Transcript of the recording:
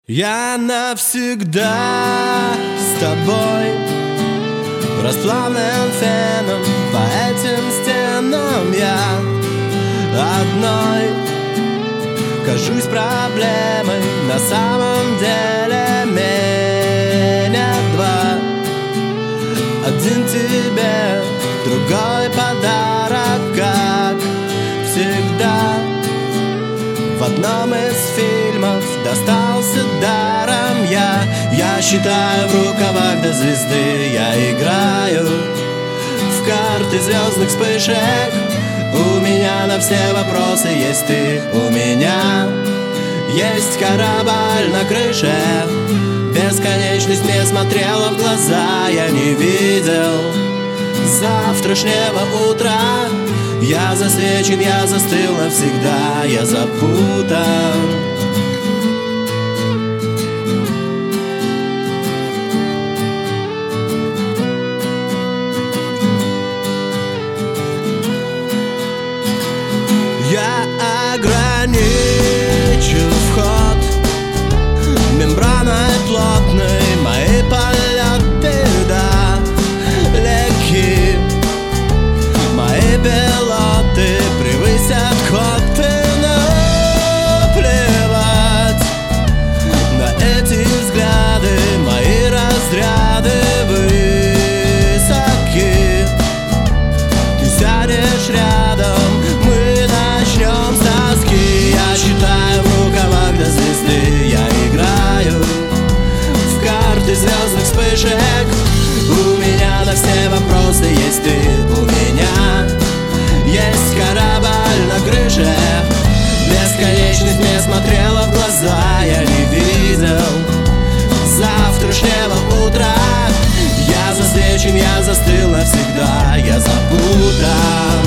Я навсегда с тобой, расплавлен феном по этим стенам. Я одной кажусь проблемой, на самом деле меня два. Один тебе, другой подарок, как всегда. В одном из фильмов достался даром я считаю в рукавах до звезды. Я играю в карты звездных вспышек. У меня на все вопросы есть ты. У меня есть корабль на крыше. Бесконечность мне смотрела в глаза. Я не видел завтрашнего утра. Я засвечен, я застыл навсегда. Я запутан. Я ограничу вход мембраной плотной. Мои полеты далеки. Мои пилоты превысят коты. Наплевать на эти взгляды. Мои разряды высоки. Ты сядешь рядом, мы начнем с тоски. Я считаю в рукавах до звезды. Я играю в карты звездных вспышек. У меня на все вопросы есть ты. У меня есть корабль на крыше. Бесконечность мне смотрела в глаза. Я не видел завтрашнего утра. Я засвечен, я застыл навсегда. Я запутан.